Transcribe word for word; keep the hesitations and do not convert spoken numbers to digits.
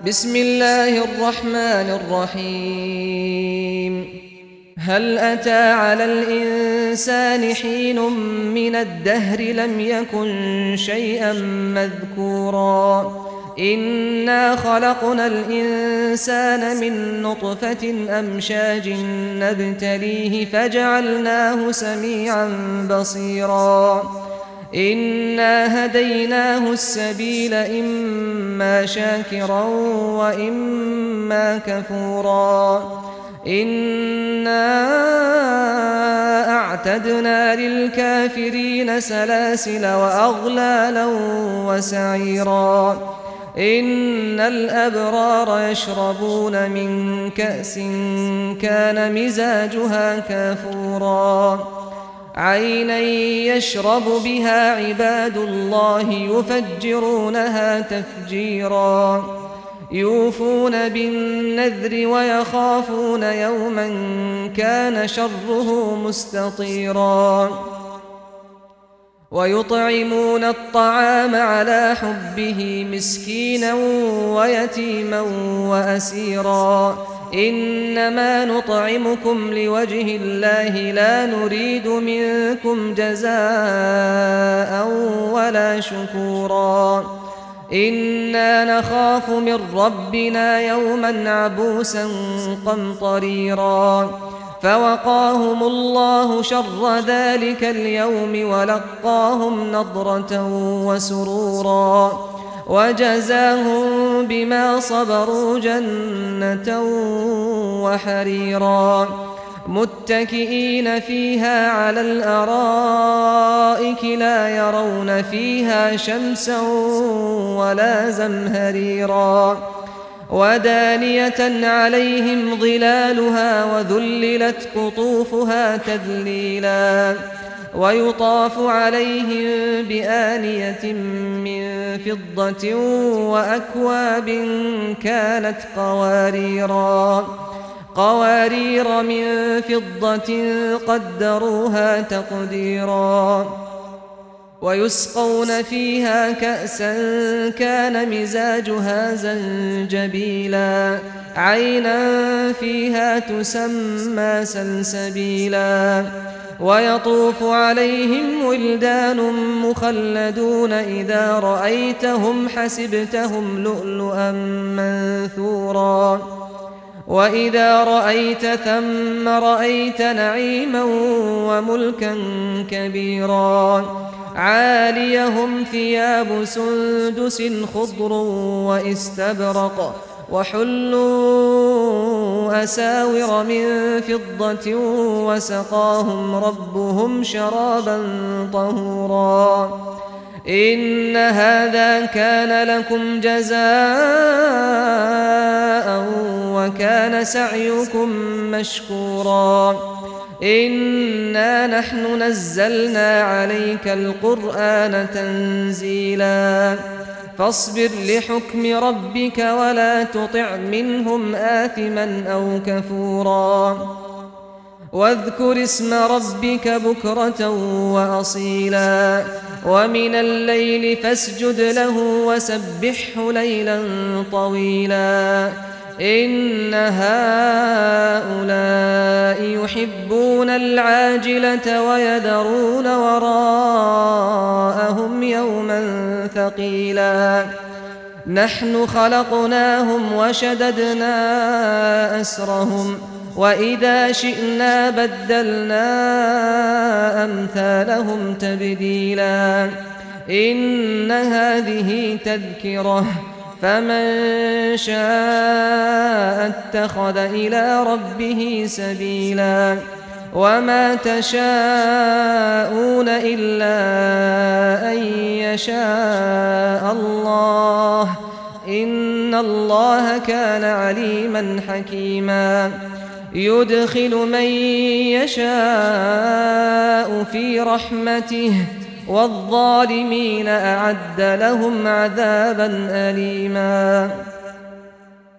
بسم الله الرحمن الرحيم هل أتى على الإنسان حين من الدهر لم يكن شيئا مذكورا إنا خلقنا الإنسان من نطفة أمشاج نبتليه فجعلناه سميعا بصيرا إنا هديناه السبيل إما شاكرا وإما كفورا إنا أعتدنا للكافرين سلاسل وأغلالا وسعيرا إن الأبرار يشربون من كأس كان مزاجها كافورا عينا يشرب بها عباد الله يفجرونها تفجيرا يوفون بالنذر ويخافون يوما كان شره مستطيرا ويطعمون الطعام على حبه مسكينا ويتيما وأسيرا إنما نطعمكم لوجه الله لا نريد منكم جزاء ولا شكورا إنا نخاف من ربنا يوما عبوسا قمطريرا فوقاهم الله شر ذلك اليوم ولقاهم نضرة وسرورا وجزاهم بما صبروا جنة وحريرا متكئين فيها على الأرائك لا يرون فيها شمسا ولا زمهريرا ودانية عليهم ظلالها وذللت قطوفها تذليلا ويطاف عليهم بآنية من فضة وأكواب كانت قواريرا قوارير من فضة قدروها تقديرا ويسقون فيها كأسا كان مزاجها زنجبيلا عينا فيها تسمى سلسبيلا ويطوف عليهم ولدان مخلدون إذا رأيتهم حسبتهم لؤلؤا منثورا وإذا رأيت ثم رأيت نعيما وملكا كبيرا عاليهم ثياب سندس خضر واستبرق وحلوا أساور من فضة وسقاهم ربهم شرابا طهورا إن هذا كان لكم جزاء وكان سعيكم مشكورا إنا نحن نزلنا عليك القرآن تنزيلا فاصبر لحكم ربك ولا تطع منهم آثما أو كفورا واذكر اسم ربك بكرة وأصيلا ومن الليل فاسجد له وسبحه ليلا طويلا إن هؤلاء يحبون العاجلة ويذرون وراءهم يوما ثقيلا نحن خلقناهم وشددنا أسرهم وإذا شئنا بدلنا أمثالهم تبديلا إن هذه تذكرة فمن شاء اتخذ إلى ربه سبيلا وما تشاءون إلا أن يشاء الله إن الله كان عليما حكيما يدخل من يشاء في رحمته والظالمين أعد لهم عذابا أليما